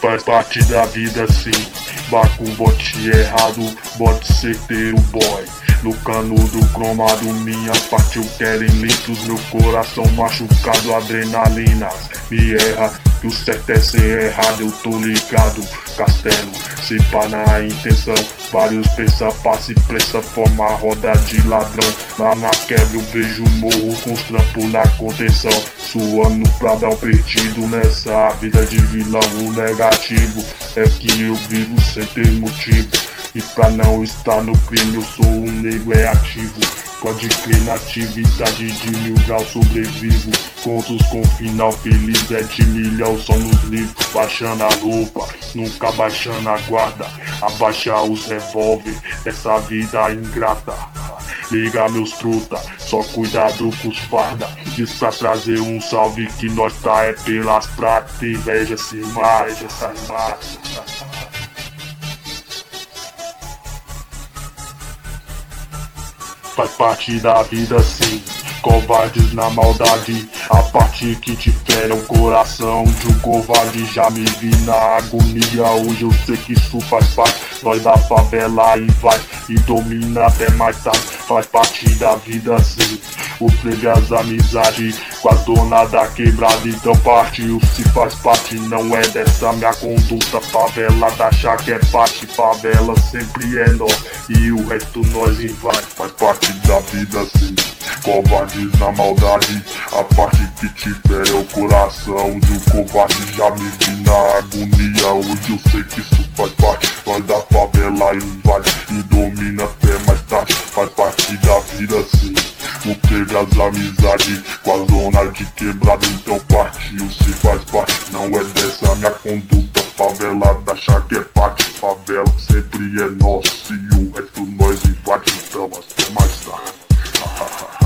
faz parte da vida sim. Vá com bote errado, bote certeiro boy. No canudo cromado, minha parte eu quero em litros. Meu coração machucado, adrenalinas me erra, que o certo é ser errado, eu tô ligado. Castelo, se pá na intenção, vários pensa, passa e pressa, forma a roda de ladrão. Lá na quebra eu vejo morro com os trampos na contenção, suando pra dar um perdido nessa vida de vilão. O negativo é que eu vivo sem ter motivo, e pra não estar no crime eu sou um nego é ativo. Pode crer na atividade de 1000 graus sobrevivo. Contos com final feliz é de milhão só nos livros. Baixando a roupa, nunca baixando a guarda. Abaixa os revólver dessa vida ingrata. Liga meus truta, só cuidado com os farda. Diz pra trazer um salve que nós tá é pelas pratas. Inveja se mata, se mata. Faz parte da vida sim, covardes na maldade. A parte que te fere é o coração de um covarde. Já me vi na agonia, hoje eu sei que isso faz parte. Nós da favela e vai e domina até mais tarde. Faz parte da vida sim, o plebe as amizades com a dona da quebrada. Então partiu, se faz parte, não é dessa minha conduta. Favela da chaca é parte, favela sempre é nós e o resto nós invade. Faz parte da vida sim, covardes na maldade. A parte que te fere é o coração de um covarde. Já me vi na agonia, hoje eu sei que isso faz parte. Nós da favela invade e domina até mais tarde. Faz parte da vida sim, o plebe as amizades com a zona de quebrada. Então partiu, se faz parte, não é dessa minha conduta. Favela da chaca é parte, favela sempre é nossa e o resto nós invade. Então até mais tarde.